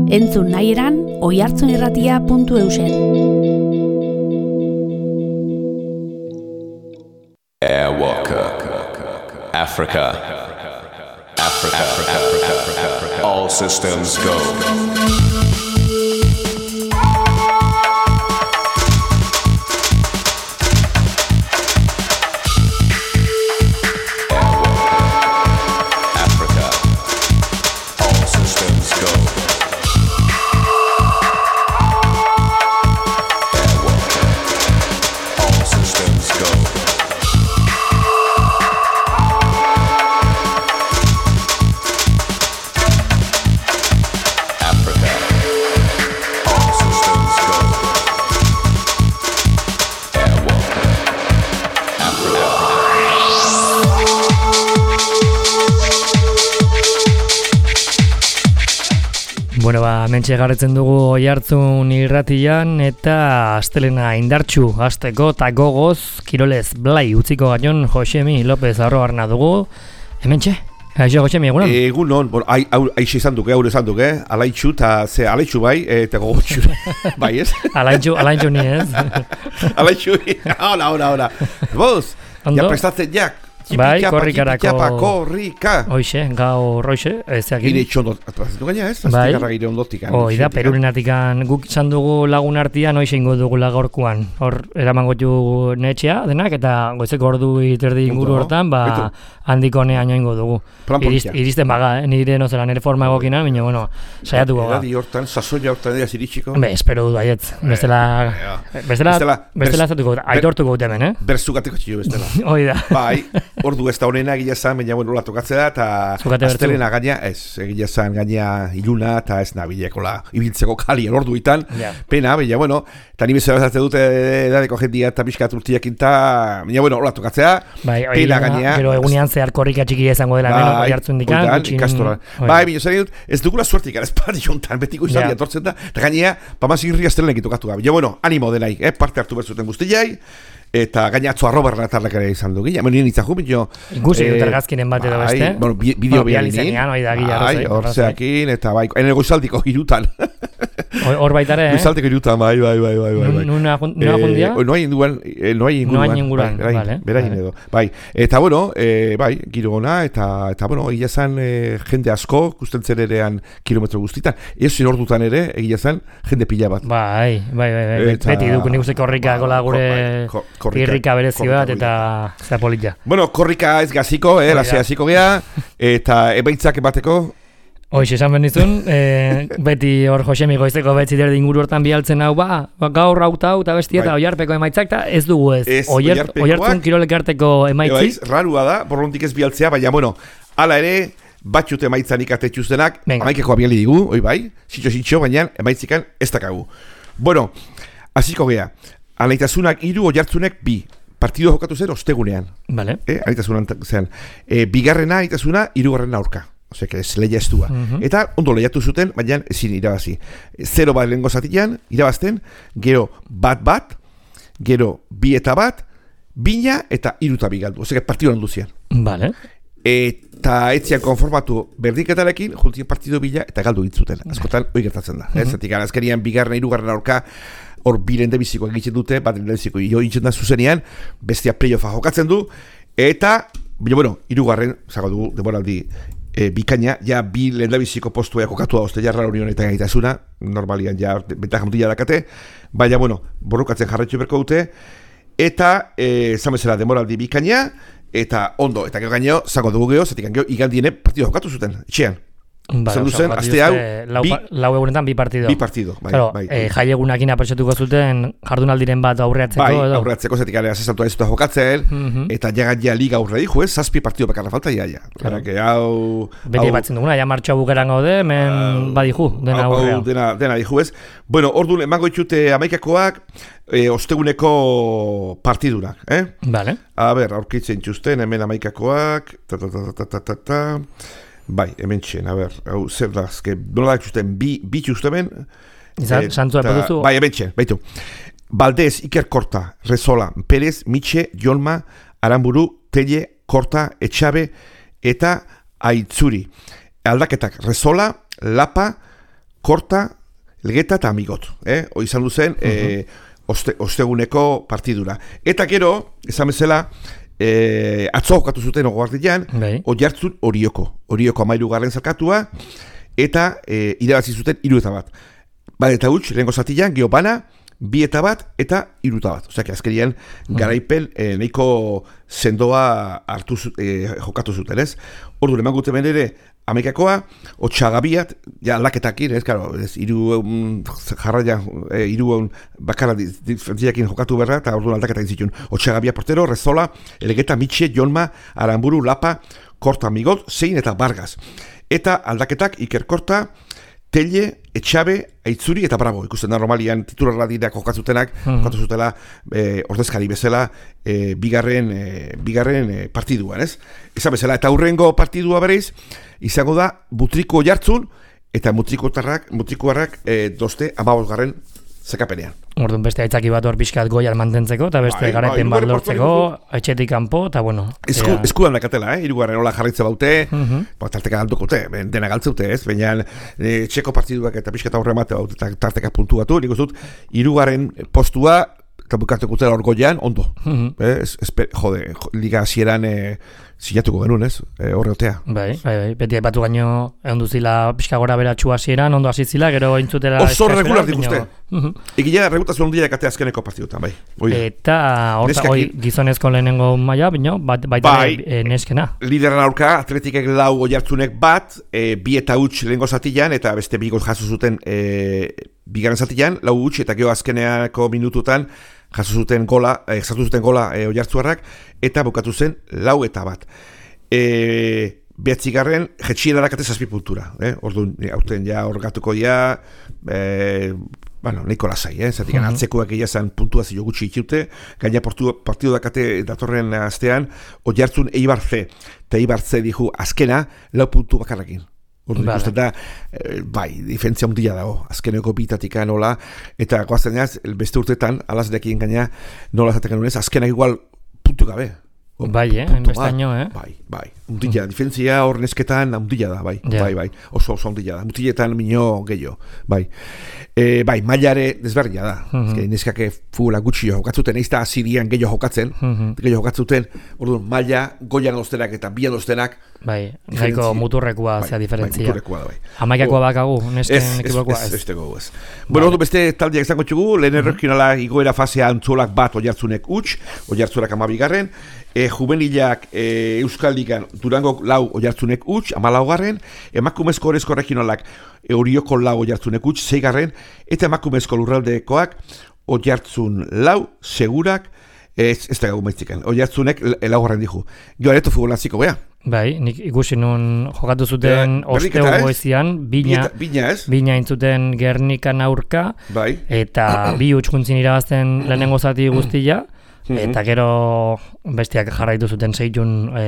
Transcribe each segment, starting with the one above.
Entzun nahi eran, oihartzunirratia.eusen. Airwalker, Africa, all systems go. Bueno, mentxe garretzen dugu Oihartzun irratian eta astelena indartsu hasteko eta gogoz kirolez blai utziko gaion Josemi López Arroarna dugu. Hementxe? Aixo, Josemi, egunon? Egunon, aixe izan duke, aurre izan duke, alaitxu bai, eta gogotxu, bai ez? Alaitxu ni ez? Alaitxu, hola. Boz, ja prestatzen jak. Bai, korrikarako. Korrika. Hoxe, gaur hoxe, ezeakin. Gire itxondo, atrazitu gaina ez? Bai. Aztegarra gire ondotikan. Da, perurinatikan guk izan dugu lagun artian, hoxe ingo dugu lagorkuan. Hor, eramango du netxea, denak, eta goizeko ordu iterdi inguru hortan, handiko neaino ingo dugu. Iristen baga, nire nozela, nire forma egokina, baina, bueno, saiatuko ga. Eradi hortan, sasoia hortan edaz iritsiko. Espero dut baiet. Bestela zatuko, aitortuko dut hemen, Berzukateko txio bestela. Hoi da. Bai. Ordu ez da honena egila zan, baina bueno, tokatzea eta astelena gaina, egila zan gaina iluna eta ez nabilekola ibiltzeko kalien orduitan, pena, baina bueno, eta ni bezala zate dute edadeko jendia eta pixkat urtiakin eta, baina bueno, hola tokatzea, pena gaina. Gero egunean zehar korrika txiki izango dela, hemen Oihartzun dikan. Ikastoran. Bai, bine, zer dut, ez dugula suertik, ez pari jontan, betiko izan diatortzen da, eta gaina, pamaz irri astelenek itokatu gabe. Ja, bueno, animo denai, parte hartu berzuten guztiai, eta gaina atzo arrobarren atarrak ere izan dugi. Hemen nien itzahu, bineo... Ikusi dut argazkinen bat edo beste. Bueno, bideo behar nien. Hor zeakin, eta bai, enen goizaldiko hirutan. Hor baitare, goizaldiko hirutan, bai. Nuna jundia? Noain inguruan, berain edo. Bai, eta bueno, bai, giro gona, eta bueno, egia zan jende asko, kusten zererean kilometro guztitan. Ezin ordutan ere, egia zan, jende pila bat. Bai. Beti duk nik uste korrika gola gure... Irrika berezi bat eta zapolita. Bueno, korrika ez gaziko, lasea hasiko gea, eta ebaitzak emateko. Hoxe, esan benizun, beti hor Josemi goizeko betzi derdi inguru hortan bialtzen hau, gaur hau eta bestia eta Oiarpeko emaitzak, eta ez dugu ez. Oihartzun kirolekarteko emaitzi. Rarua da, borrontik ez bialtzea, baina, bueno, hala ere, batxute emaitzan ikatetxuztenak, amaikeko abiali digu, oi bai, sitxo, baina emaitzikan ez dakagu. Bueno, hasiko gea. Alaitasunak 3, Oihartzunek 2. Partido jokatu zen ostegunean. Vale. Alaitasunan zen. Bigarrena alaitasuna 3. aurka. Osea, ez leia estua. Eta ondo lehiatu zuten, baina ezin irabazi. 0 bat lehengo zatian, irabazten, gero bat, gero 2 eta 1, 2 eta 3 eta 2 galdu. Osea, partido handu zian. Vale. Eta etzian konformatu berdiketarekin, jultien partido bila eta galdu ditzuten. Askotan, hoi gertatzen da. Zatik, azkenian bigarren, 3. aurka, hor biren debizikoak egiten dute, bat debiziko jo egiten da zuzenean, bestia playoffa jokatzen du, eta, bueno, 3. zago dugu, demoraldi bikaina, ja bi lehendabiziko postua jokatua oste jarra union eta gaitasuna, normalian ja bentaja mutila dakate, baina, bueno, borrokatzen jarretxo berko dute, eta, zamezela demoraldi bikaina, eta ondo, eta gero gaineo, zago dugu geho, zatik gero igandiene partidu jokatu zuten, etxean. Zer duzen, azte hau, lau egunetan 2 partido. 2 partido, bai. Jai egunakin apertxetuko zuten jardunaldiren bat aurreatzeko. Bai, aurreatzeko, zetik alea zesantua ez dut jokatzen, eta jagat liga aurre dijo, 7 partido bakarra falta, ja. Beti batzen duguna, ja martxoa bukeran gaude, men badiju, dena aurrea. Dena dijo ez. Bueno, orduan, emango itxute amaikakoak, osteguneko partidunak, Vale. A ber, aurkitzen txusten, hemen amaikakoak, bai, hemen txen, hau zer da, nola da txusten, bi txustemen. Santua epaduzu? Bai, hemen txen, baitu. Baldez, Iker Korta, Rezola, Perez, Mitxe, Jolma, Aramburu, Telle, Korta, Etxabe, eta Aitzuri. Aldaketak, Rezola, Lapa, Korta, Elgeta eta Amigot. Hoi izan duzen, osteguneko partidura. Eta gero, esan bezala, atzo jokatu zuten ogoartian, Oiartzun Orioko 13. zalkatua, eta irabazi zuten 3-1. Eta huts, lehenko zatian, Geopana, 2-1 eta 3-1. Osea, azkerian garaipen nahiko sendoa jokatu zuten, ez? Ordu, leman gute ben ere, Amerikakoa, Otxagabiat, ja aldaketakin, ez, karo, jarraia, bakarra diferentziakin jokatu berra, eta orduan aldaketakin zituen. Otxagabia portero, Rezola, Elgeta, Mitxe, Jonma, Aramburu, Lapa, Korta, Migot, Zein eta Bargaz. Eta aldaketak Iker Korta, Telle, Etxabe, Aitzuri eta Bravo. Ikusten da normalian titularra dira jokatzutenak, jokatu zutela ordezkari bezala bigarren partiduan, ez? Ezan bezala, eta hurrengo partidua bereiz, izango da Mutriko Oiartzun eta Mutrikoarrak 15. zekapenean. Orduan beste aitzaki bat hor pixkat goian mantentzeko, eta beste garaipen bat lortzeko, etxetik kanpo, eta bueno. Eskudan dakatela, hirugarren hola jarritze baute, tarteka galdukote, dena galtzeute, ez? Baina txeko partiduak eta pixkat aurre mate baute, eta tarteka puntuatu, nik uzut, hirugarren postua, eta bukarteko zela hor goian, ondo. Liga hasieran sinatuko genuen, ez? Horreotea. Bai. Beti aipatu gaino egon duzila pixka gora beratxu hasieran, ondo hasitzila, gero intzutela... Oso regular dikuste. Egila regutazio ondia kate azkeneko partidutan, bai. Eta horta, gizonezko lehenengo maila, baita neskena. Lideran aurka, Atletikek 4 Oiartzunek 1, 2 eta huts lehengo zatian, eta beste 2 gol jaso zuten bigarren zatian, 4 huts eta gero azkeneako minututan jaso zuten gola Oiartzuarrak, eta bukatu zen 4-1. Behatzigarren, jetxiera dakate 7 puntura. Orduan, aurten ja orgatuko ja, nahiko lasai, zatik atzekuak egin puntuazio gutxi itxute, gaina partidu dakate datorren astean, Oiartzun Eibar C, eta Eibar C dihu azkena 4 puntu bakarrakin. Orduan ikusten da, diferentzia handia dago, azkeneko bitatika nola, eta goazten beste urtetan, alazdekin gaina, nola zatekan unez, azkenak igual puntu gabe. Bai, hainbestaino, Bai, undila, diferentzia hor nesketan undila da, bai, oso undila da, muntiletan minio gehiago, bai. Mailare desberdina da, neskake fugula gutxi jokatzuten, ez da azirian gehiago jokatzuten, orduan, maila, goian oztenak eta bian oztenak, bai, gaiko muturrekoa zea diferentzia. Muturrekoa da, bai. Amaikakoa bakagu, nesken ekibokoa ez. Ez. Bueno, beste taldeak izango txugu, lehen errekionala igoera fasea antzolak 1 Oiartzunek huts, Oiartzunak 12. Juvenilak Euskal Ligan Durango 4 Oiartzunek huts, 14. Emakumezko orezko regionalak Orioko 4 Oiartzunek huts, 6. Eta emakumezko lurraldekoak Oiartzun 4, Segurak, ez da gau maiztikan, Oiartzunek 4 dihu. Gero areto futbolantziko bea. Bai, nik ikusi nun jokatu zuten osteo goizian, bina intzuten Gernikan aurka, eta 2 hutskuntzin irabazten lehenengo zati guztia, eta gero bestiak jarraitu zuten zeitun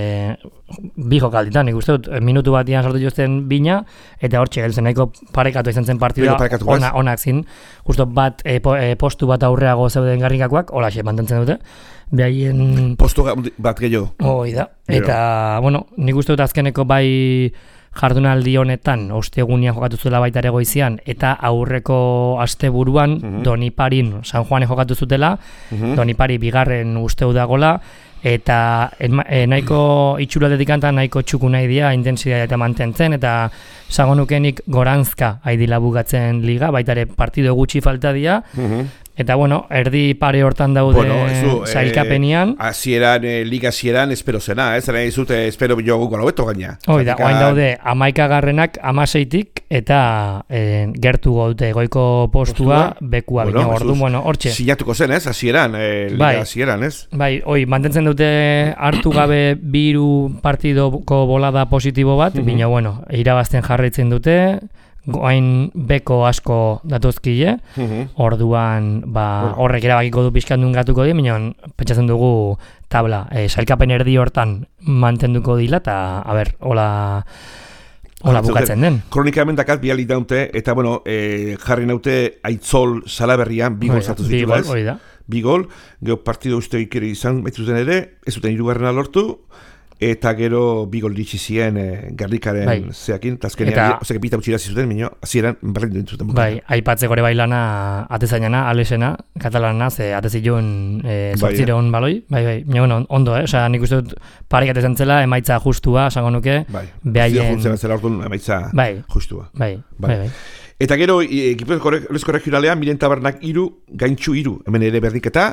2 jokalditan, nik uste dut, minutu batian sartu jozten bina, eta hor txegeltzen nahiko parekatu izan zen partida, onak zin, justo bat postu bat aurreago zeuden Gernikakoak, holaxe mantentzen dute, behaien... Postu bat gehiago. Hoi da, eta, nik uste dut azkeneko bai jardunaldi honetan, ostegunia jokatu zuela baita ere goizian, eta aurreko asteburuan Doniparin San Juane jokatu zutela, Donipari bigarren usteu dagola, eta nahiko itxuratetik antan nahiko txuku nahi dira, intensidea eta mantentzen, eta zagonukenik Goranzka haidila bukatzen liga, baita ere partido gutxi falta dira, eta erdi pare hortan daude zailkapenian. Liga hasieran espero zena, zera izute espero bilogu golobeto gaina. Hoi da, oain daude 11garrenak 16tik eta gertu gaute goiko postua bekua bine ordu, hortxe. Sinatuko zen, hasieran, liga hasieran, ez? Bai, mantentzen dute hartu gabe 2 partidoko bolada positibo bat, bine, irabazten jarraitzen dute, goain beko asko datozkile, orduan horrek erabakiko du pixkandun gatuko di, minon pentsatzen dugu tabla, sailkapen erdi hortan mantenduko dila, eta hola bukatzen den. Kronikament dakat bialik daute, eta jarri naute Aitzol Salaberrian 2 gol zatu zituela, ez? 2 gol, geho partido uste ikeri izan baitzuten ere, ez zuten 3. lortu, eta gero bi gol ditzi zien Gernikaren zeakin, eta azkenean, ozak bita utxira zizuten, hasieran berrein duen zuten. Bai, aipatzeko ere bailana atezainana, Alesena, katalanana, ze ateziluen zortzireun baloi, bai, ondo, osea, nik uste dut parik atezen zela, emaitza justua, esango nuke, behaien... Zela orduan emaitza justua. Bai. Eta gero, ekipo regionalean, Miren Tabernak 3, Gaintxu 3, hemen ere berdinketa,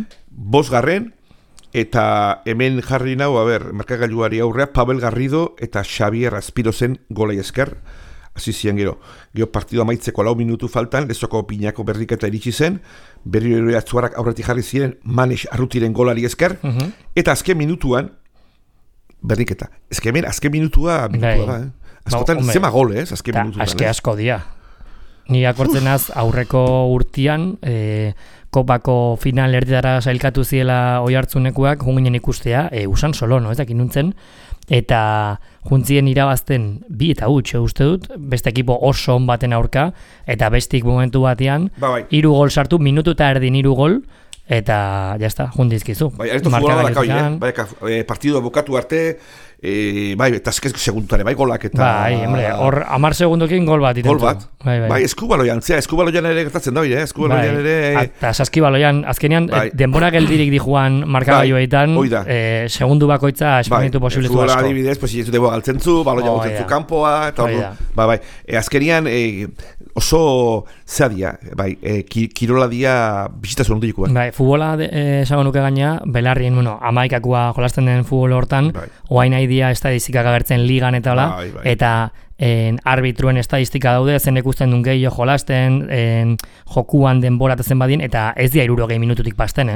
5. Eta hemen jarri nau, markagailuari aurrea, Pavel Garrido eta Xavier Aspirozen golai esker, hasi zian gero partido amaitzeko 4 minutu faltan, Lezoko Pinako berriketa iritsi zen, berriro atzuarrak aurretik jarri ziren, Manes Arrutiren golari esker, eta azken minutuan, berriketa, azken minutua da, askotan, zema gole, azken minutuan. Azke asko dia. Ni akortzenaz aurreko urtian, kopako final erditara sailkatu ziela Oiartzunekuak, junginen ikustea, usan solo, ez dakin nuntzen, eta juntzien irabazten 2 eta huts, uste dut, beste ekipo oso on baten aurka, eta bestik momentu batean, 3 gol sartu, minutu eta erdin 3 gol, eta jazta, jundizkizu. Esto futbola da partido bukatu arte, eta azkezko segundutare, golak eta... hor 10 segundokin gol bat itentu. Gol bat, eskubaloian ere gertatzen da, eskubaloian ere... Eta saskibaloian, azkenean, denbora geldirik dijuan markagailuetan, segundu bakoitza esperimentu posibilitu asko. Futbola adibidez, inetzute galtzen zu, baloia galtzen zu kanpoa, eta azkenean oso zeadia, kirola dia bisitazun ondu jikuan. Futbola, esango nuke gaina, belarrien, amaikakua jolasten den futbol hortan, oain nahi dia estadistikak agertzen ligan eta hola, eta arbitruen estadistika daude, zen ikusten duen gehiago jolasten, jokuan denbora zen badin, eta ez dia 60 minututik pasten,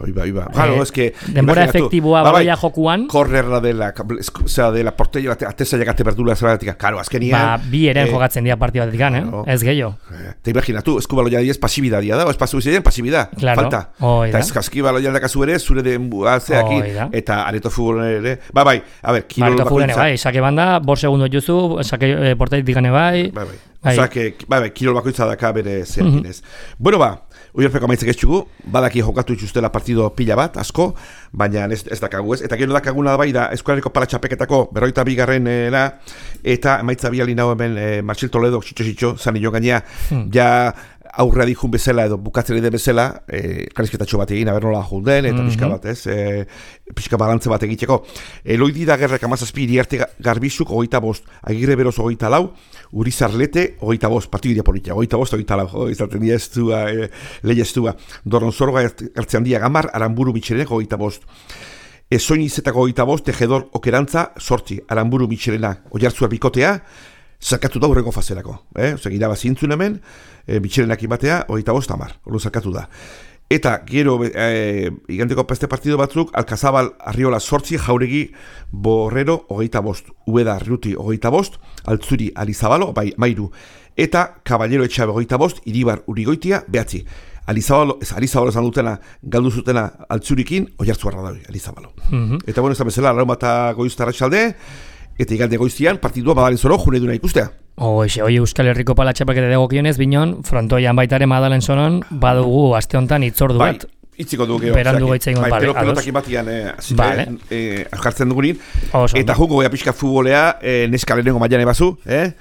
denbora efektiboa baloia jokuan. Korrerra dela portello, ateza llegate berdula zeratik, karo, azkenian... Bi eren jokatzen dira partida batetik, ez gehiago. Te imaginatu, eskubaloia diez pasibidadia da, espazu izan pasibida, falta. Eta eskibaloia dakazu ere, zure denbua zeakin, eta areto futbolen ere, a ver, kirol bakoitza. Sake banda, 5 segundo juzu, sake portaitik digane kirol bakoitza daka bere zeakinez. Bueno Oiartzeko amaitzek ez txugu, badaki jokatu itxustela partido pila bat, asko, baina ez dakagu ez. Eta gero dakaguna da Eskualeriko Palatxapeketako 42. Eta emaitza bialin hau hemen Martxil Toledo, xitxo, zanillo gainea, ja aurrea dihun bezala edo bukatzen den bezala, karizketatxo bat egin, nola juden, eta pixka bat, pixka balantze bat egiteko. Eloidi da gerrek 17, Iriarte Garbizuk 25, Agirre Beroz 24, Urizar Lete 25, partidu politia, 25, 24, izaten dira estua, lehi estua. Doron Zorga ertzean dia Gamar, Aramburu Mitxerenek 25. Ezoin izetako 25, Tejedor Okerantza 8, Aramburu Mitxerena, Oiartzua Bikotea, zakatu da urrengo fazelako. Gira bazintzun hemen, bitxerenak imatea, 25 tamar, hori zakatu da. Eta gero, igandeko peste partido batzuk, Alkazabal Arriola 8, Jauregi Borrero 25, Ueda Arriuti 25, Altzuri Alizabalo, Mairu, eta Caballero Etxabe 25, Iribar Urigoitia, Behatzi. Alizabalo esan dutena, galdu zutena Altzurikin, Oiartzuarra da, Alizabalo. Eta bueno, ez da bezala, Larun Bata Goizta Arratsalde, eta igande goiztian, partidua Madalen Zoro, june duna ikustea. Hoi Euskal Herriko Palatxapeketa dagokionez, binon, frontoian baitare Madalen Zoron, badugu aste honetan itzordu bat. Itziko dugu. Berandu goitza ingon, pelotakin batian, jartzen dugunin. Eta jungo goia pixka futbolea, neskalenengo mailan ebazu,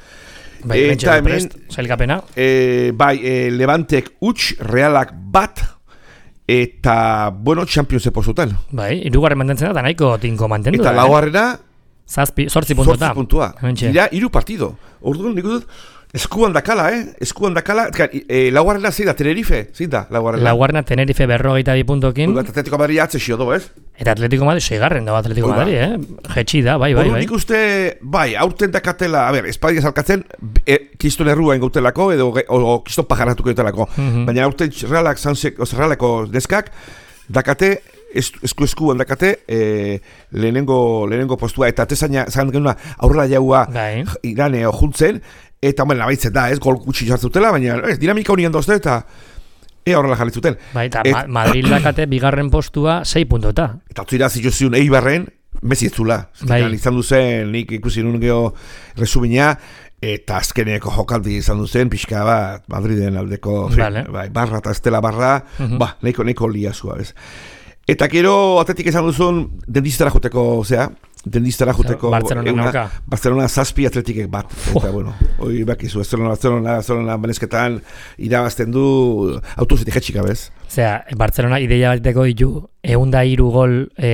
eta hemen, sailkapena. Levantek huts, Realak bat, eta, bueno, Champions epozotan. Hirugarren mantentzen da, nahiko tinko mantendu. Eta laugarrena, 8 puntua. Dira, 3 partido. Orduan, nik dut, eskuan dakala, Eskuan dakala. Laugarrena zein da, Tenerife? Zein da, laugarrena? Laugarrena Tenerife 42 puntokin. Atletico Madrid atzesio do, ez? Eta Atletico Madrid, 6garren dago Atletico Madrid, Jetxi da, bai. Orduan, nik uste, aurten dakatela, Espadia salkatzen, kiston errua ingotelako, edo kiston pajaratuko egotelako. Baina aurten Realako deskak, dakate, esku handakate lehenengo postua eta atezaina zan genuna aurrela jaua irane juntzen eta labaitzen da, gol gutxi jartzutela, baina dinamika honien dozte eta horrela jarritzuten. Eta Madrid dakate bigarren postua 6 puntota. Eta atzira zituzun Eibarren Messi etzula. Izan duzen, nik ikusi nun geho resumina, eta azkeneko jokaldi izan duzen, pixka bat Madriden aldeko barra eta estela barra, nahiko liazua, ez. Eta gero atletik esan duzun dentistara joteko, dendistara juteko Barcelona 7 atletikek bat. Eta, bueno, hoi bakizu, Barcelona benezketan irabazten du autozetik jetxika, bez? Osea, Barcelona ideia bateko ditu 103 gol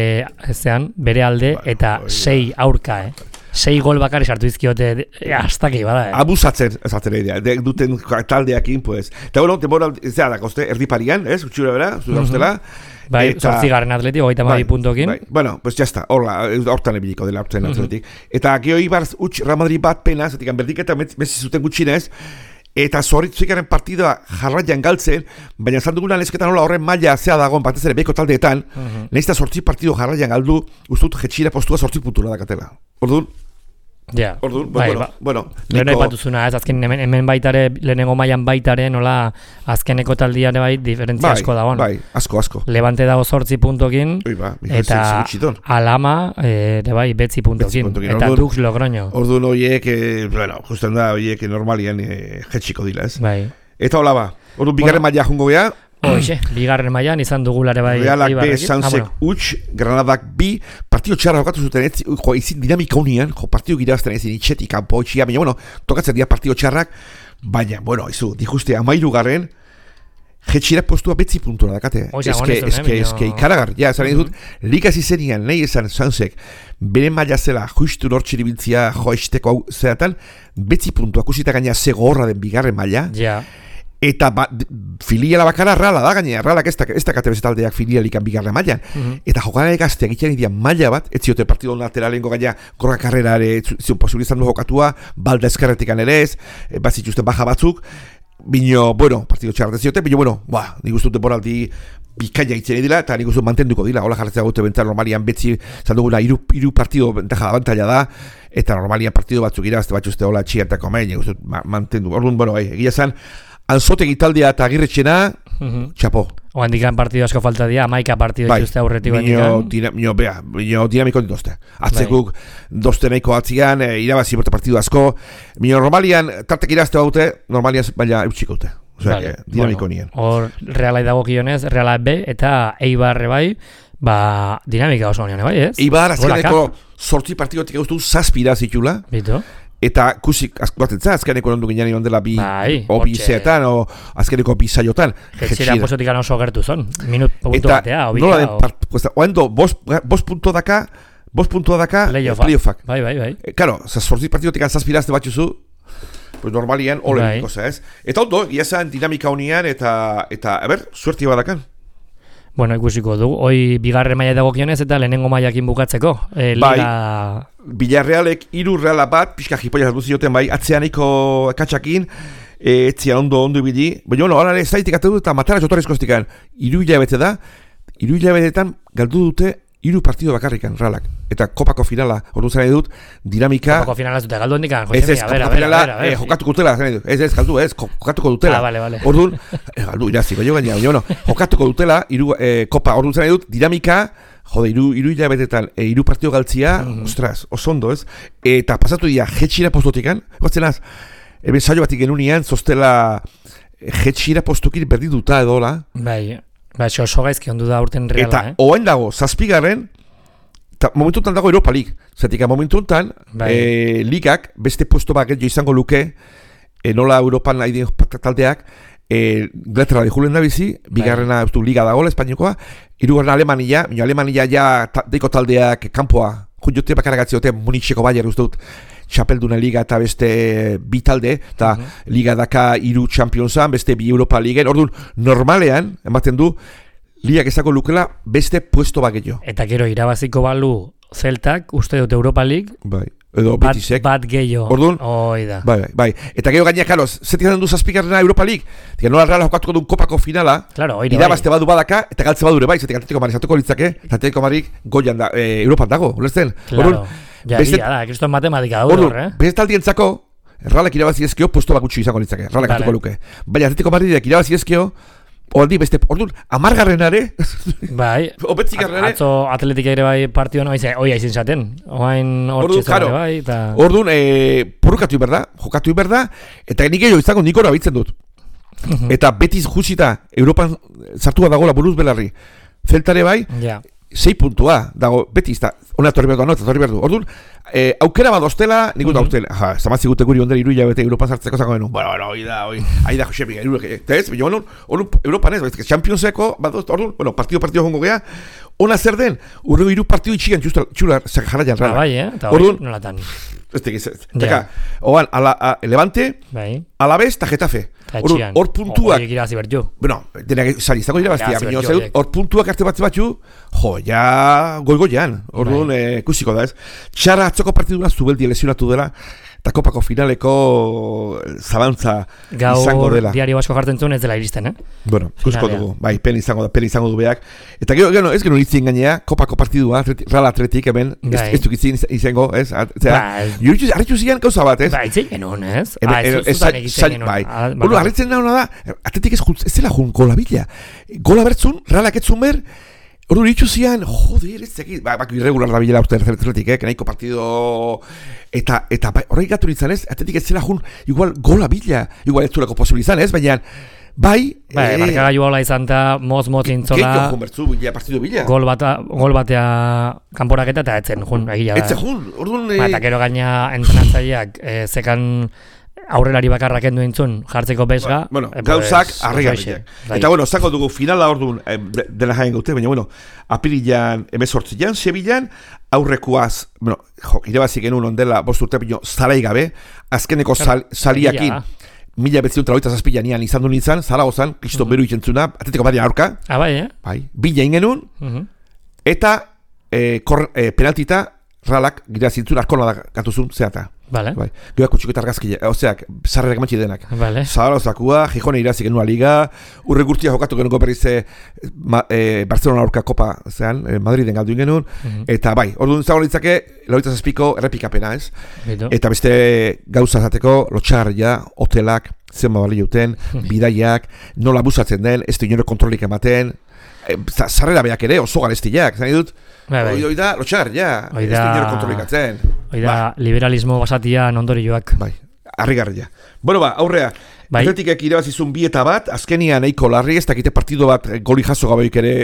bere alde eta 6 aurka, 6 gol bakarri sartu izkiote hastaki bada. Abusatzen, ez atzera idea, duten taldeakin, pues. Eta bueno, denbora, ez da, koste, erdiparian, utxura bera, zura ustela. Bai, 8. atleti, 32 puntokin. Bueno, pues ya está, hortan ebiliko dela hortan atletik. Eta geho Ibar Real Madrid bat pena, zatik, berdiketa Messi zuten gutxinez, eta zorritzikaren partidua jarraian galtzen, baina zan duguna nesketan hola horren maila zea dagoen batez ere beko taldeetan, nahizta zortzi partidu jarraian galdu, ustut jetxira postua 8 puntura dakatela. Orduan? Ja, bueno, Lehen batuzuna, ez azken hemen baitare, lehenengo mailan baitare, nola azkeneko taldiare bai, diferentzia asko dagoen. Bai, asko. Levante dago 8 puntokin, eta Alama, bai, 9 puntokin, eta Dux Logroño. Orduan horiek, bueno, justen da horiek normalian jetxiko dila, ez? Bai. Eta hola ba, orduan bigarren maila jungo geha, Hoxe, bigarren mailan izan dugulare bai. Realak B, Sansek utx, Granadak B, partio txarra jokatu zuten, izin dinamika unian, partio girazten ezin itxetik, kanpo itxia, baina, bueno, tokatzen dira partio txarrak, baina, bueno, izu, dikuste, 13 jetxira postua 9 puntura dakate. Eske ikaragar, ja, esan dut, ligaz izenian, nahi esan Sansek, bere maila zela, justu nortxiri biltzia, joesteko hau zeratan, 9 puntua, kusita gaina ze gorra den bigarren maila, eta filiala bakara Reala da gainera, Realak ez da katebezetaldeak filialikan bigarren mailan. Eta jokalari gazteak itxean idian maila bat, ez ziote partido lateralengo gaina gorra karrerare zion posibilizan du jokatua, balda eskerretikan ere ez, bat zituzten baja batzuk, bino, bueno, partido txarra ziote, bino, bueno, nik uste dut boraldi bikaina itzen dira, eta nik uste mantenduko dira, hola jarretzea gute bentzar normalian betzi, zan duguna, iru partido bentaja abantalla da, eta normalian partido batzuk irazte batxuzte hola txiartako main, nik uste mantendu. Orduan, bueno, egia zan, Anzotegi taldea eta Agirretxena, txapo. Oandikan partido asko falta dira, 11 partido ituzte aurretik oandikan. Bino dinamiko dituzte. Atzekuk dozte nahiko atzian, irabazi borte partido asko. Bino normalian, tartek irazte baute, normalian baina eutxiko dute. Osea, dinamiko nien. Hor, Realai dago kionez, Realai B eta Eibarre bai, dinamika oso nion, bai, ez? Eibar, azkeneko 8 partidotik egustu 7 zitula. Bitu. Eta kusik askoatetza, azkeneko ondu ginean iban dela bi obizeetan, o azkeneko bi saiotan. Jetxira posotik oso gertu zon, puntu batea, obika. Nola den, oendo, 5 punto daka, playoffak. Bai. Karo, zortzi partidotik antzazpirazte batxuzu, pues normalian, ole nikoza ez. Eta ondo, giazan dinamika honian, eta a ber, suerti badakan. Bueno, ikusiko du, hoi bigarren maila dagokionez eta lehenengo mailakin bukatzeko. Liga... Villarrealek 3 Reala bat, pixka jipoia zartu zioten bai, atzeaniko katxakin, etzian ondo ibili. Baina, bueno, horare, zaitik atu dut eta matara jotorrezkostikan. 3 hilabete da, 3 hilabetetan galdu dute 3 partido bakarrikan Realak. Eta kopako finala, orduan zara dut, dinamika... Kopako finala ez dute galdu hendikan, kopako finala, jokatuko dutela, galdu, jokatuko dutela. Vale. Orduan, galdu, irazi, baina gaina, jokatuko dutela, kopa, orduan zara dut, dinamika, jode, 3 hilabetetan, 3 partido galtzia, ostras, osondo, ez? Eta pasatu dira, jetxira postotikan, guatzen eben saio batik genunian, zoztela, jetxira postokin berdiduta edola. Ba, oso gaizki ondu da urten Reala, eta oain dago, 7. Eta momentuntan dago Europa League. Zatika momentuntan, ligak beste puesto bat jo izango luke, nola Europan nahi taldeak, Inglaterra di julen da bizi, bigarrena liga dagoela, Espainikoa, 3. Alemania ja deiko taldeak kanpoa, juniote bakaragatziote Municheko Bayer uste dut, Txapelduna liga eta beste bi talde, eta liga daka 3 Championsan, beste 2 Europa Liguen, orduan normalean, ematen du, ligak ezako lukela beste puesto bat gehiago. Eta gero irabaziko balu Celtak, uste dut Europa League, bai. Edo Betisek. Bat gehiago. Orduan, oida. Bai. Eta gero gaina, Carlos, zetik du 7. Europa League, eta nola Reala jokatuko duen kopako finala, irabazte badu badaka, eta galtze badure bai, zetik Atletico Madrid zatuko litzake, eta Atletico Madrid goian da, Europan dago, ulertzen? Claro. Ja, da, kristo matematika da hor, Beste taldientzako, Realak irabazi ezkeo, puesto bat gutxi izango litzake, Realak atuko luke. Baina Atletico Madridek irabazi ezkeo, Oldi beste, orduan, 10garrenare. Bai. Obetzigarrenare. Atzo Atletika ere bai partioan oia izin zaten. Oain hortxezan bai. Orduan, porrukatu iberda, jokatu iberda, eta nik egin izango nik hori abitzen dut. Eta Betis jusita, Europan sartua dagoela buruz belarri. Zeltare bai, 6 puntua, dago, beti izta, hona torri behar du, orduan, aukera badostela, nik dut aurten, zamatzi gute guri ondera iruia bete Europan zartzeko zango denun, aida Josep, eta ez, baina Europan ez, Championseko, orduan, partido jongo geha, ona zer den, urrego iru partido itxigan txula jarraian rara. Bai, eta hori nolatan. Ez tegiz, oan, Levante, Alavés eta Getafe. Hor puntuak... Horiek irabazi bertu. Bueno, denak sari, izango irabaztia, hor puntuak arte batzu, ja, goigoian, orduan, kusiko da ez. Txarra atzoko partidura zubeldi lesionatu dela, eta kopako finaleko zabantza izango dela. Gaur diario asko jartzen zuen ez dela iristen, Bueno, kusko dugu, bai, pen izango du beak. Eta gero, ez genuen itzien gainea, kopako partidua, Real Atletik, hemen, ez duk itzien izango, ez? Arritxu zian gauza bat, ez? Ba, itzien genuen, ez? Zutan egiten genuen. Bueno, arretzen nauna da, Atletik ez zela jun gola bila. Gola bertzun, Realak etzun ber, ordu ditxu zian, joder, ez zekit, bako irregular da bilela uste Atletik, nahiko partido, eta horrek gatu nintzen ez, Atletik ez zela jun, igual gola bila, igual ez zuleko posibilizan ez, baina, bai, markagailu hola izan eta moz intzola, keiko jun bertzu, partido bila. Gol batea kanporaketa eta etzen jun, egia da. Etzen jun, orduan... Eta gero gaina entrenatzaileak zekan aurrelari bakarra kendu entzun jartzeko bezga. Bueno, gauzak arregarriak. Eta bueno, zango dugu finala orduan dela jaien gaute, baina bueno, apirilan 18an, Sevillan, aurrekoaz, bueno, irabazik genuen ondela 5 urte pino zalai gabe, azkeneko saliakin, 1908 nian izan du nintzen, Zaragozan, Kriston Beru ikentzuna, Atletiko Madrid aurka. Bai, Bai, bila ingenun, eta penaltita, Realak gira zintzun, arkona da gatuzun, zeata. Vale. Bai. Gero kutxuketa argazkia, ozeak, sarrerek matxi denak. Vale. Zaragozakua, Gijone irazik genuen liga, urre gurtia jokatu genuen berrize Barcelona aurka kopa, zean, Madriden galdu genuen, eta bai, orduan zago litzake, lauritaz espiko errepikapena, ez? Eta beste gauza zateko, lotxarria, hotelak, zenba bali juten, bidaiak, nola busatzen den, ez du inore kontrolik ematen, zarrera beak ere, oso garestiak, zan dut, hoi da, lotxar, ja, ez du inore kontrolikatzen. Hoi da, liberalismo basatian ondorioak. Bai, harrigarria. Bueno ba, aurrea, Atletikek irabazizun 2 eta 1, azkenian nahiko larri, ez dakite partido bat goli jaso gabeik ere,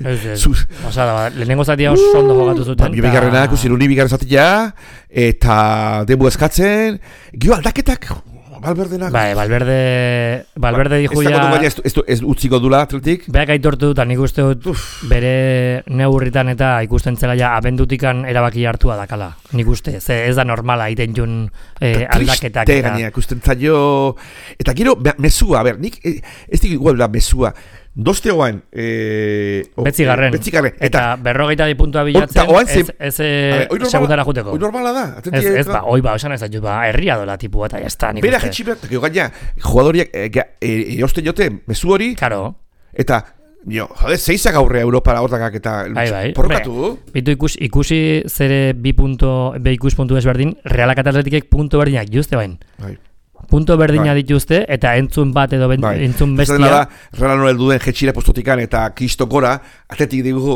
Osada, lehenengo zatia oso ondo jogatu zuten. Bigarrena, kusiruni bigarren zatia, eta denbu eskatzen, gio aldaketak, Valverdenak. Bai, Valverde dijuia... Ez utziko dula, Atletik? Beak aitortu dut, nik uste dut bere neurritan eta ikusten zela ja abendutikan erabaki hartua dakala. Nik uste, ez da normala egiten jun aldaketak. Triste gaina, ikusten zailo... Eta gero, mesua, nik ez dik igual da mesua. Dostegoan... Betzigarren. Eta 40 puntua bilatzen, ez segundara juteko. Hoi normala da. Ez ba, esan ez dut, herria dola tipu eta jazta. Bera jetxi behar, eta gaina, jugadoriak erosten jote, mesu hori. Karo. Eta, zeizak aurrea Europara hortakak eta porrokatu. Bitu ikusi zere bi ikuspuntu ezberdin, Realak eta Atletikek puntu berdinak juzte bain. Punto berdina dituzte, eta entzun bat edo entzun bestia. Ez da, Reala nore duden jetxire postotikan eta Kristo gora, Atletik digu,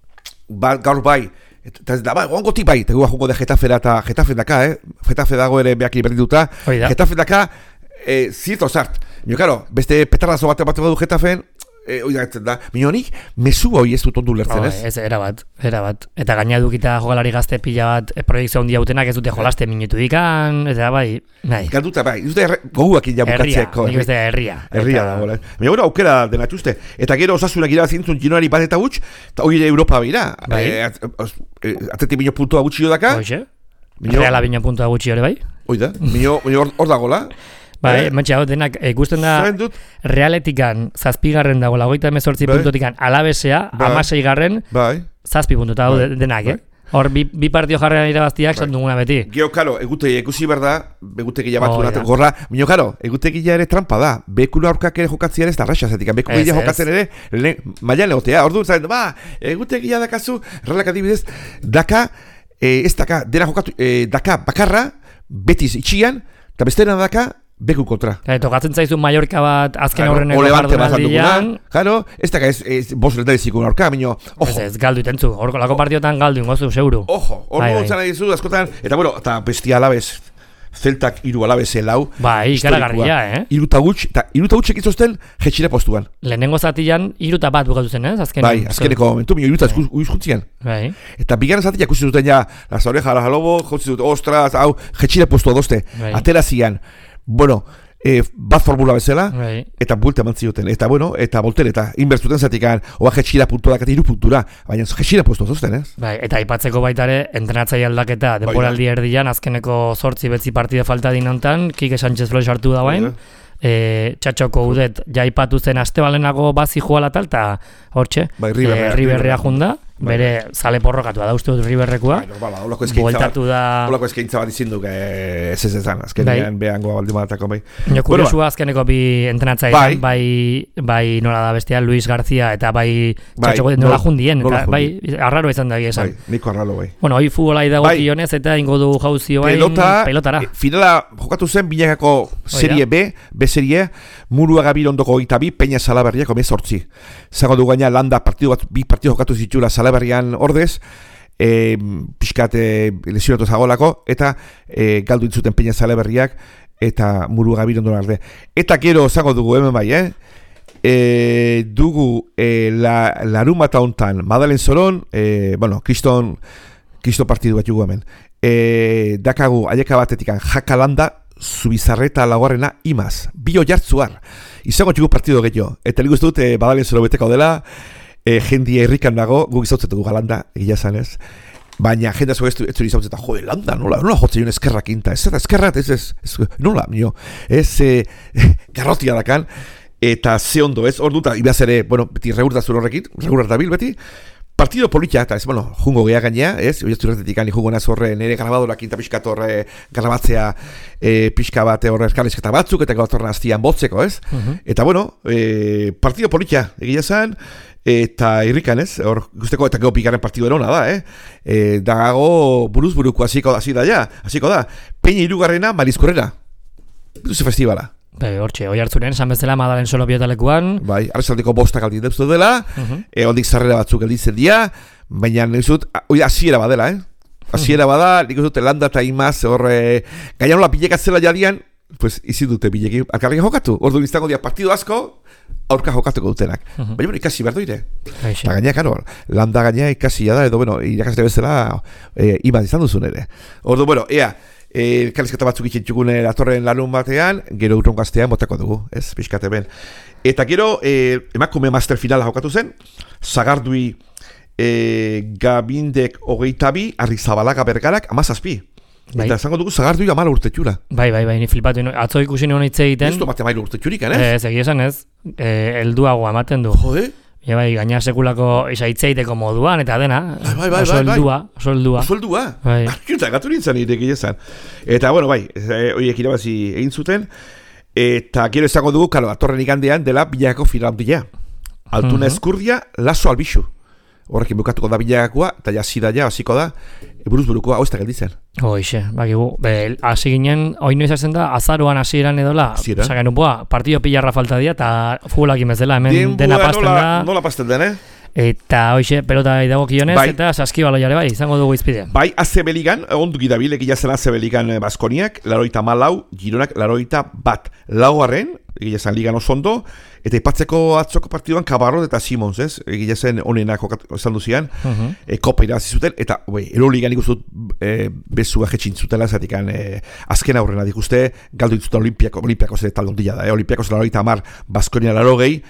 gaur bai, eta ez da, gotik bai, eta guak jungo de Getafe eta Getafe daka, Getafe dago ere behak iberdituta, Getafe daka, zirto zart. Karo, beste petarrazo bat badu Getafen, da, minionik, mesu hori ez dut ondu lertzen, ez? Ez, erabat. Eta gaina dukita jogalari gazte pila bat proiektzio handia utenak ez dute jolaste minutu dikan, eta bai. Galduta, bai, ez dute goguak injabukatzeko. Nik beste herria. Herria da, gola. Baina gero aukera denatuzte. Eta gero osasunak irabazintzun Ginoari bat eta gutx, eta hori Europa behira. Atzeti minio puntua gutxio daka. Reala minio puntua gutxio ere bai. Oida, minio hor dagoela. Bai, mentxe hau denak, ikusten da Realetikan 7garren dago, 38 puntotikan Alavesea, 16garren 7 puntuta hau denak, Hor, bi partio jarrean irabaztiak zan duguna beti. Geo, karo, ekusi behar da, egutegia bat dunaten gorra, minio, karo, egutegia ere trampa da, bekula aurkak ere jokatzea ere ez da raxa zetik, bekulia jokatzen ere, mailan legotea, orduan zaren, egutegia dakazu, Realak adibidez, daka, ez daka, dena jokatu, daka bakarra, betiz itxian, eta bestena daka, beku kontra. Tokatzen zaizu Mallorca bat azken horreneko jardunaldian. Claro, ez da ez bos lendabiziko aurka, minio. Ez galdu itentzu, horko partiotan galdu ingozu, seguru. Ojo, hor gontzana dizu, askotan, eta bueno, eta bestia Alaves, Zeltak 3 Alavese 4. Bai, ikaragarria, 3 gutxek itzozten jetxira postuan. Lehenengo zatian 3-1 bukatu zen, ez? Bai, azkeneko momentu, 3 uizkuntzian. Bai. Eta bigarren zatiak ikusi duten ja, las orejas, las lobo, jotzi dut, ostras, hau, jetxira postua dozte. Bai. Aterazian, bueno, bat formula bezala, Bai. eta buelta eman zioten, eta bueno, eta voltereta, inbertzuten zatikan, oa jetxira puntuak eta 3 puntura, baina jetxira postua dozten, ez? Bai, eta aipatzeko baita ere, entrenatzaile aldaketa, denboraldi erdian, azkeneko 8 partida falta dinontan, Kike Sánchez Flores hartu dauen, Txatxoko udet jaipatu zen aste balenago bazi joala tal, eta hortxe, Riberria junda, bere zale porrokatua da uste dut Riberrekoa, bueltatu da... Olako eskaintza bat izin duk ez azkenean behango baldimatako bai. Kuriosua azkeneko bi entrenatzailean, bai nola da bestia, Luis García eta bai Txatxoko nola jundien, eta bai arraro izan da esan. Niko arralo bai. Bueno, hoi futbolai dago kionez eta ingo du jauzio bain pelotara. Finala jokatu zen binakako serie B serie, Murua Gabir ondoko 22, Peña Salaberriak 18. Zago du gaina landa bi partidu jokatu zitula Salaberrian ordez, pixkat lesionatu zagolako, eta galdu intzuten Peña Salaberriak, eta Murua Gabir ondoko arde. Eta gero zago dugu hemen bai, dugu larumata hontan Madalen Zoron, bueno, Kristo partidu bat jugu hemen. Dakagu aieka batetikan Jakalanda, Zubizarreta laugarrena imaz, bio jartzuar. Izango txugu partido gehiago. Eta nik uste dut, Badalen zoro beteko dela, jendia irrikan dago, guk izautzen galanda, egia zanez. Baina jendea zo ez zuri izautzen, jode, landa, nola jotzen joan eskerrak inta. Ez eskerrak, nola, nio. Ez garrotia dakan, eta ze ondo ez, hor dut, ibaz ere, bueno, beti regurtazun horrekin, regurtabil beti, partido politia, eta ez, bueno, jungo geha gainea, ez, oiaztu irretetik gani jungo naz horre, nire grabadorak inta pixkat horre grabatzea pixka bat horre eskalezketa batzuk, eta gauzorren aztian botzeko, ez? Eta, bueno, partido politia, egia zan, eta irrikan, ez? Hor, guzteko, eta gero pikaren partido erona da, Dago buruz-buruko hasiko da, Peña Hirugarrena, Malizkorrera. Biduze festivala. Hortxe, hoi hartzunen, esan bezala Madalen solo biotalekuan. Bai, arrezaldeko bostak aldin deustu dela, ondik zarrera batzuk gelditzen dira, baina nik dut, hasiera badela, Hasiera bada, nik dut, landa eta imaz, horre, gaina nola pilekatzela jadian, pues, izin dute pilekin, alkarrik jokatu, ordu niztango dira partido asko, aurka jokatuko dutenak. Baina ikasi behar doire. Eta gaina, karo, landa gaina ikasi da, edo, bueno, irakasle bezala, imaz izan duzun ere. Ordu, bueno, kalezketa batzuk itxentxukune datorren lanun batean, gero urron gaztean botako dugu, ez, pixkate ben. Eta gero, emakume master finala jokatu zen, Zagardui Gabindek 22, Arrizabalaga Bergarak 17. Eta esango dugu Zagardui 14 urtetxura. Bai, ni flipatu, atzo ikusi nuen hitz egiten. Ez du mate 14 urtetxurik, Ez, egia esan ez, helduago amaten du. Jode? Bai, gaina sekulako itzeiteko moduan, eta dena, oso heldua. Arkiuta, gatu nintzen ireki esan. Eta, bueno, bai, horiek irabazi egin zuten, eta gero esango dugu, kalo, atorren igandean dela bilakako finaldia. Altuna Eskurdia, Laso Albixu. Horrekin bukatuko da bilakakoa, eta jazida hasiko da, buruz-burukoa, hau ez da gelditzen. Hoixe, bakigu, hasi ginen, oinu izatzen da, azaroan hasieran edola, saken partido pilarra falta dira, eta futbolak imezela, hemen dena pasten da. Nola pasten den, Eta hoixe, pelota dago kionez, eta saskibaloiare bai, izango dugu izpide. Bai, ACB Ligan, ondu gidabil, egia zen ACB Ligan Baskoniak, 84, Gironak 81, laugarren, egia zen Ligan oso ondo, eta ipatzeko atzoko partiduan Kabarrot eta Simons, ez? Egia zen onenak esan duzian, kopa irabazi zuten, eta Euroligan ikustut bezua jetxin zutela, zatikan azken aurrena dikuste, galdu intzuten Olimpiako zer tal ondila da, Olimpiako zer 80, Baskonia 80,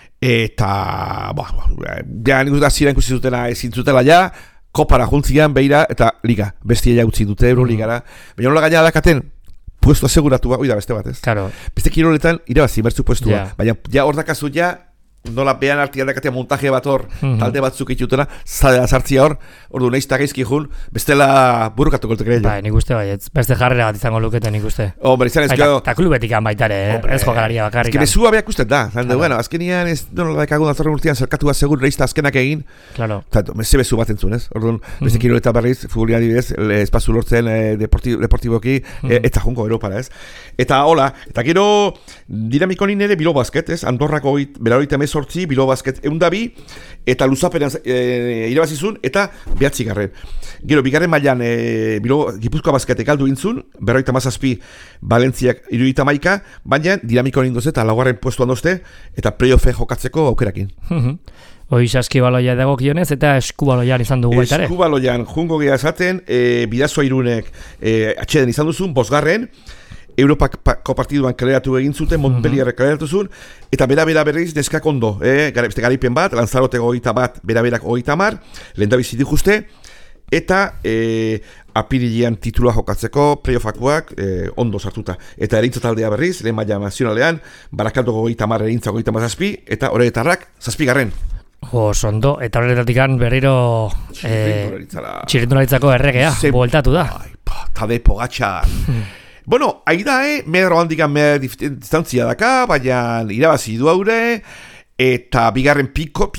eta ja nik uste azira ikusi zutela ezin zutela ja, kopara juntzian beira eta liga, bestia ja utzi dute Euroligara, baina nola gaina dakaten puesto aseguratua, oida beste batez. Claro. Beste kiroletan irabazi bertzu puestua, baina ja hor dakazu ja nola behan artian dakatea montaje bat hor, talde batzuk itxutela, zadela sartzia hor, ordu nahizta gaizki jun, bestela burukatu goltek ere. Bai, nik uste bai, beste jarrera bat izango luketen nik uste. Hombre, izan ez gero... Eta klubetik baitare, ez jokalaria bakarrik. Ez que bezua beak usten da, bueno, azkenian ez, nola dakagun azorren urtean zerkatu bat segur nahizta azkenak egin, ze bezu bat entzun, ez? Orduan, beste kiroleta berriz, futbolian adibidez, espazu lortzen deportiboki, eta jungo Europara, ez? Eta hola, eta gero dinamiko nire Bilbao Basket, ez? Andorrako 98 18, Bilbao Basket 102, eta luzapenean irabazizun, eta 9. Gero, bigarren mailan Gipuzkoa Basketek galdu intzun, 57 Valentziak 71, baina dinamiko nindoz eta laugarren puestuan dozte, eta play-offe jokatzeko aukerakin. Hoi saskibaloia dago kionez, eta eskubaloian izan dugu baita ere. Eskubaloian jungo geha esaten, Bidasoa Irunek atxeden izan duzun, 5. Europako partiduan kaleratu egin zuten, Montpellier kaleratu zuen, eta bera berriz neskak ondo, beste garipen bat, Lanzaroteko 21, bera 30, lehendabizi dituzte, eta apirilean titulua jokatzeko, playoffakoak ondo sartuta. Eta erintza taldea berriz, lehen maila nazionalean, Barakaldoko 30, erintza 37, eta horretarrak 7. Ondo, eta horretatik berriro txirrindularitzako erregea, bueltatu da. Tade Pogačar. Bueno, aida, medro handikan distantzia daka, baina irabazi du haure, eta bigarren Pitcock,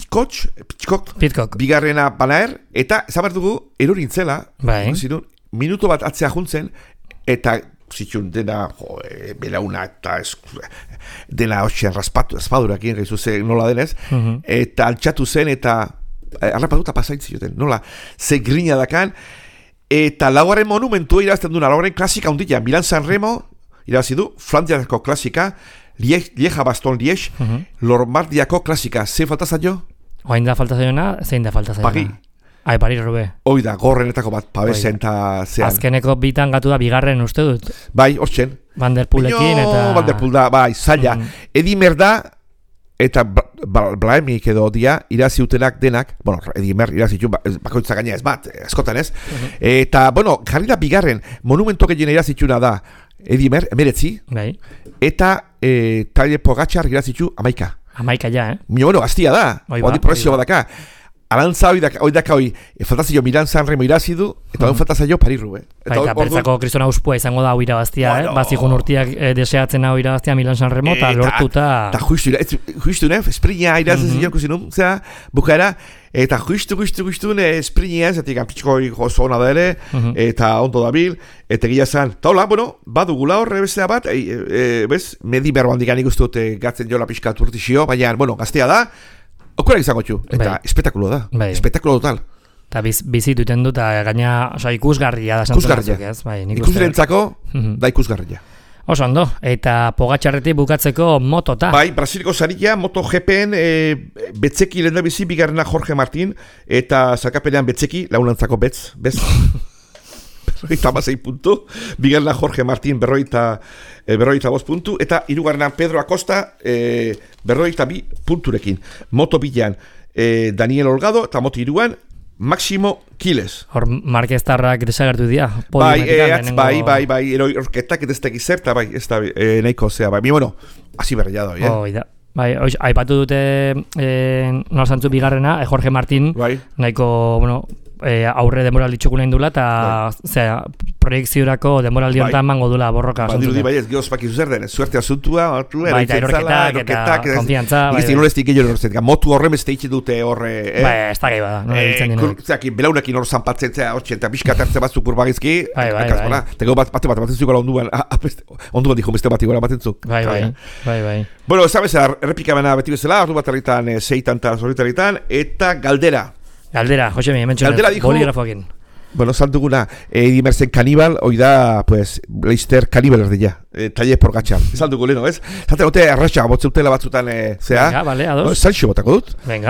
bigarrena Banaer, eta zabar dugu, erorintzela, minuto bat atzea juntzen, eta zitxun dena, belauna eta dena hotxean raspadurak gaizu zen nola denez, eta altxatu zen, eta harrapatuta pasaitzi joten, nola, ze grina dakan, eta laugarren monumentua irabazten duna, laugarren klasika hundia, Milan-San Remo, irabazi du, Flandiako klasika, Lieja-Baston-Liege, Lombardiako klasika, zein falta zailo? Oain da falta zaiona, zein da falta zaiona? Pari. Paris-Roubaix. Hoi da, gorrenetako bat, pabesen eta zean. Azkeneko bitan gatu da bigarren uste dut. Bai, hortzen. Van der Poelekin eta... Van der Poel da, bai, zaila. Edimer da, eta Blaemik edo dia, iraziutenak denak, bueno, Edimer irazitu, bakoitza gaina ez bat, askotan ez. Eta, bueno, jarri da bigarren, monumentok egin irazituna da, Edimer, 19, eta Tade Pogačar irazitu 11. 11 ja, Bueno, aztia da, hori progresio badaka. Arantza hoi daka faltazio Milan-San Remo irazidu, eta hori faltazio Paris-Roubaix. Eta bertzako kriston auspua izango da hau irabaztia, bazikun urtiak deseatzen hau irabaztia Milan-San Remo, eta lortuta... Eta justu, esprina irazen zion kuzinun, zera, bukaera, eta justu, esprina, zetik anpitxko oso hona da ere, eta ondo dabil, eta gila zan. Eta hola, bueno, badugula horre bestea bat, medi berro handikan ikustut gatzen jola pixkat urtixio, baina, bueno, gaztea da, okurak izango txu, eta espetakulo da, espetakulo total. Eta bizitu iten dut, eta gaina ikusgarria da. Ikusrentzako da ikusgarria. Oso ondo, eta Pogačarretik bukatzeko motota. Bai, Brasileko saria, MotoGPen betzeki lehen da bizi, bigarrena Jorge Martin, eta zalkapenean betzeki, launantzako bez. Berroita 6 puntu, bigarrena Jorge Martin berroita 5 puntu, eta hirugarrenan Pedro Acosta berroita 2 punturekin. Moto bilan Daniel Holgado, eta moto 3 Máximo Quiles. Hor Marqueztarrak desagertu dira. Bai, orketak ez teki zer, eta bai, ez da nahiko zea, bai, bueno, hasi berria da, da. Bai, aipatu dute nola zantzu bigarrena, Jorge Martin, nahiko, bueno, aurre denboraldi txukunen dula, eta proiekziorako denboraldi honetan mango dula borroka. Dirudi bai ez, gehoz baki zuzer den, suerte asuntua, eta erorketak eta konfiantza. Igizti nolestik gehiago erorketak, motu horre mesteitxe dute horre. Bai, ez da gehi bada. Belaunekin hor zanpatzen zera, hortxe, eta pixka tertze batzuk burbagizki, bai. Tego baten zuko onduan dijo beste bat igora baten zuk. Bai. Bueno, ez errepika bena beti bezala, ordu bat herritan, 6 eta zorritan, eta galdera. Galdera, Josemi, hemen boligrafoakin. Bueno, saltuguna, Edimerzen kanibal, hoi da, pues, Leicester kanibal erdila, Tade Pogačar. Saltugu leno, ez? Zaten, ote, arraxa, botze utela batzutan, zea. Venga, vale, ados. Salxo botako dut. Venga.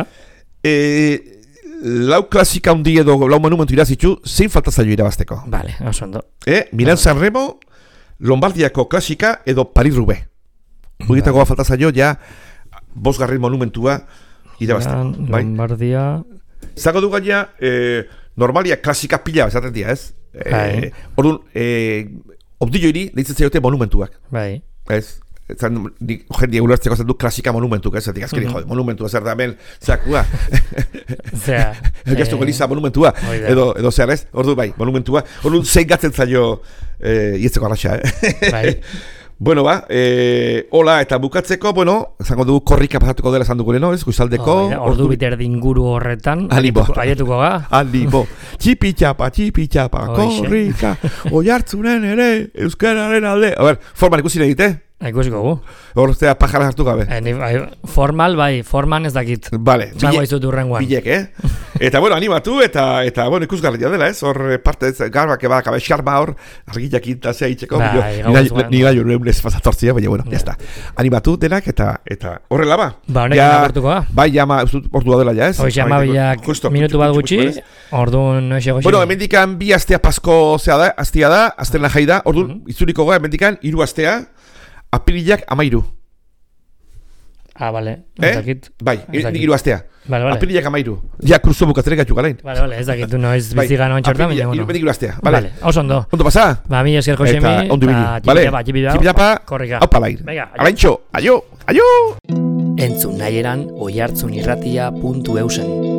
Lau klasika hundi edo lau monumentu irazitu, zein falta zailo irabazteko. Vale, oso ondo. Milan-San Remo, Lombardiako klasika edo Paris-Roubaix. Mugitako falta zailo, ja, 5. monumentua irabazteko. Lombardia... Zago du gaina, normalia klasika pila esaten dira, ez? Orduan, obdillo iri, deitzen zaiote monumentuak. Bai. Ez? Jendia ulertzeko zen du klasika monumentuk, ez? Azkeri, monumentua zer da hemen, zeakua. Zea. Egestu geliza monumentua, edo zer, ez? Orduan, bai, monumentua. Orduan, zein gatzen zaio, ietzeko arraxa, Bai. Bueno, hola, eta bukatzeko, bueno, zango dugu korrika pasatuko dela zan duguleno, ez, Guizaldeko. Ordu biter dinguru horretan, aietuko ga. Alibo, txipi-txapa, korrika, oiartzunen ere, euskararen alde. A ber, forman ikusi egite? Ikusiko gu. Hor ustea pajara hartu gabe. Formal, bai, forman ez dakit. Vale, Zango izut urrengoan. Bilek, Eta, bueno, animatu, eta bueno, ikusgarria dela, ez? Hor parte ez, garbak ebak, xarma hor, argitak intasea itxeko. Ni gai urreun ez pasatortzia, baina, bueno, jazta. Animatu denak, eta horrela ba. Ba, honekin agertuko da. Bai, jama, ordua dela, ja, ez? Hoxe, amabilak minutu bat gutxi, orduan noixe goxi. Bueno, emendikan bi astea pasko astia da, aztena jai da, orduan, itzuriko goa, emendikan, 3 astea, apirilak 13. Vale. Bai, nik 3 astea. Vale. Apirilak 13. Ja, kruzo bukatzerek atxuk alain. Vale, ez dakit, noiz bizigan ontxortan, baina, bueno. Apirilak 3 astea, vale. Oso ondo. Ondo pasa? Ba, mi esker Josemi, eta txipilapa, korrika. Haupa lair. Alaintxo, aio! Entzun nahieran oihartzunirratia.eusen.